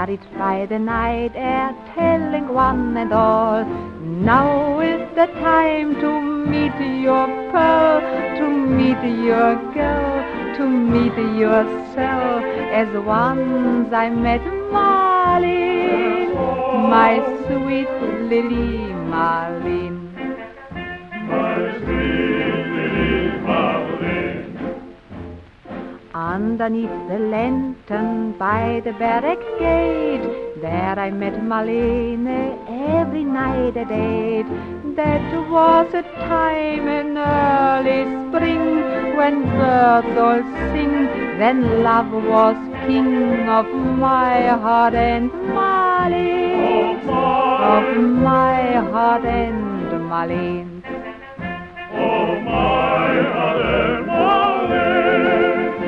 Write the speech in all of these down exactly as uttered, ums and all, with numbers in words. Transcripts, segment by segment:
carried by the night air, telling one and all, now is the time to meet your pearl, to meet your girl, to meet yourself, as once I met Marlene, my sweet Lily Marlene. Underneath the lantern by the barrack gate, there I met Marlene every night at eight. That was a time in early spring, when birds all sing, then love was king of my heart and Marlene, of my heart and Marlene. Oh, my heart and Marlene.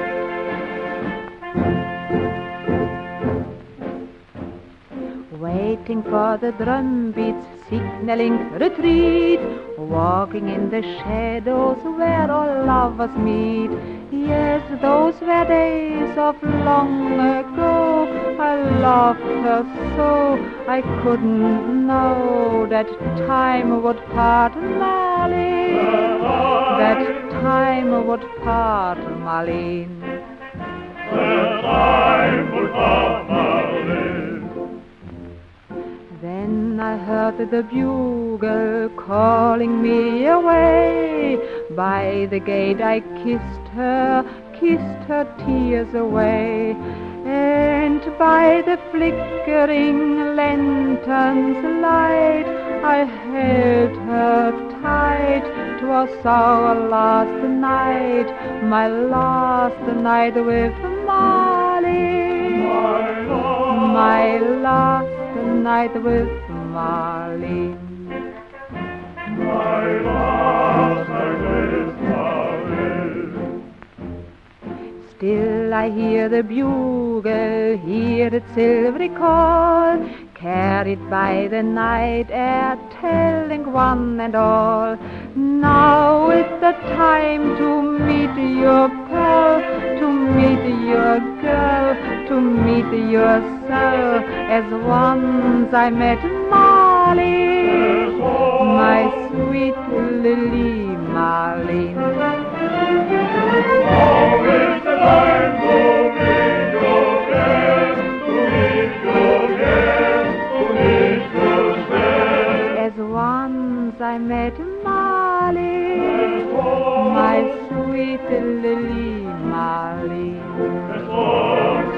Waiting for the drum beats, signaling retreat, walking in the shadows where all lovers meet. Yes, those were days of long ago. I loved her so, I couldn't know that time would part Marlene, that time would part Marlene. That time would part Marlene. Then I heard the bugle calling me away. By the gate I kissed her, kissed her tears away. And by the flickering lantern's light, I held her tight. 'Twas our last night, my last night with Marlene, My love. my last night with Marlene. My last night with Marlene. Still I hear the bugle, hear its silvery call, carried by the night air, telling one and all, now is the time to meet your pearl, to meet your girl, to meet yourself, as once I met Marlene, my sweet Lily Marlene. Now is the time to meet your girl, to meet your girl, to meet yourself. As once I met Marlene, my sweet Lily Marlene. As long